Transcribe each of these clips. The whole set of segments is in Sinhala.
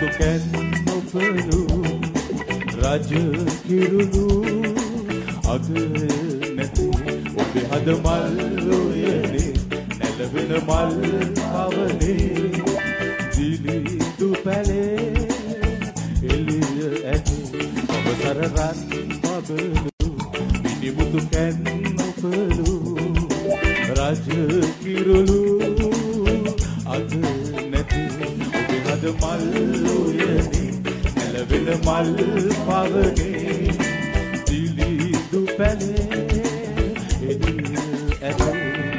නිබුතු කැන් ඔපලු රජ කිරුළු අග නැති ඔබේ හද මල් ඔයනේ නැලවෙන මල් පවනේ දිලිදු පැලේ එළිය ඇති අවසර රන් පබලු නිබුතු කැන් ඔපලු රජ කිරුළු අග නැති ඔබේ හද මල් ඔයනේ නැලවෙන මල් පවනේ දිලිදු පැලේ එළිය ඇති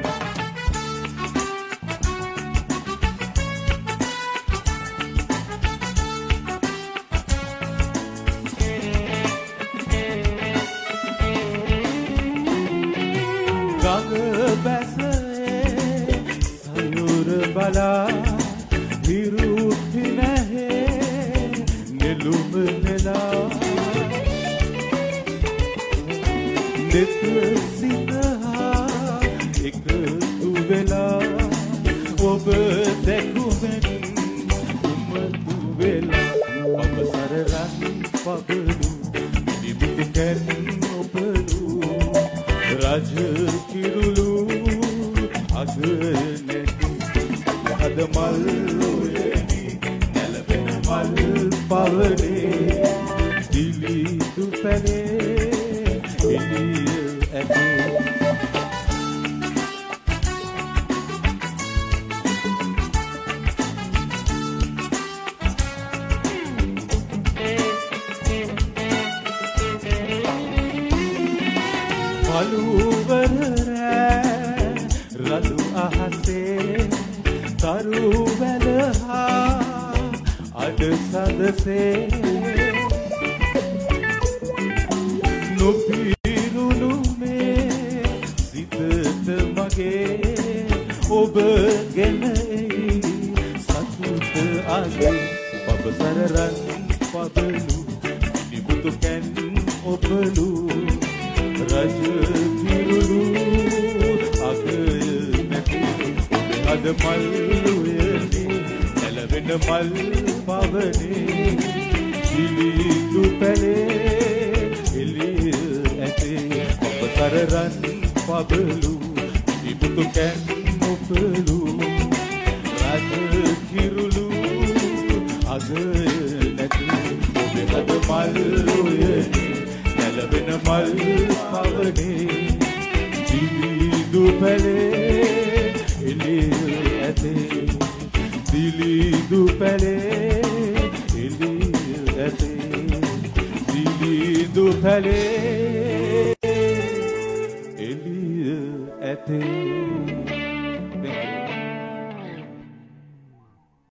බලා හිරුති නැහැ නෙළුම නෙලා දෙත සිතහා එකතු වෙලා ඔබ දැකුමෙන් උමතු වෙලා අපසර රන් පබලු නිබුතු කැන් ඔබලු රජ කිරුළු අග හද මල් ඔයනේ නැලවෙන මල් පවනේ දිලිදු පැලේ එළිය ඇති පළුවර රළු අහසේ තරු වැලහා අඩ සදසේ නොපිරුණු මේ සිතට මගේ ඔබ ගෙන එයි සතුට අගේ පබසර රන් පබලු නිබුතු කැන් ඔබලු රජ කිරුළු අග නැති අද මල් ඔයනේ නැලවෙන මල් පවනේ දිලිදු පැලේ එළිය ඇති අපතර රන් පබලු නිබුතු කැන් ඔපලු රජ කිරුළු අග නැති ඔබේ අද මල් ඔයනේ නැලවෙන මල් පවනේ දිලිදු පැලේ එළිය ඇති දිලිදු පැලේ එළිය ඇති දිලිදු පැලේ එළිය ඇති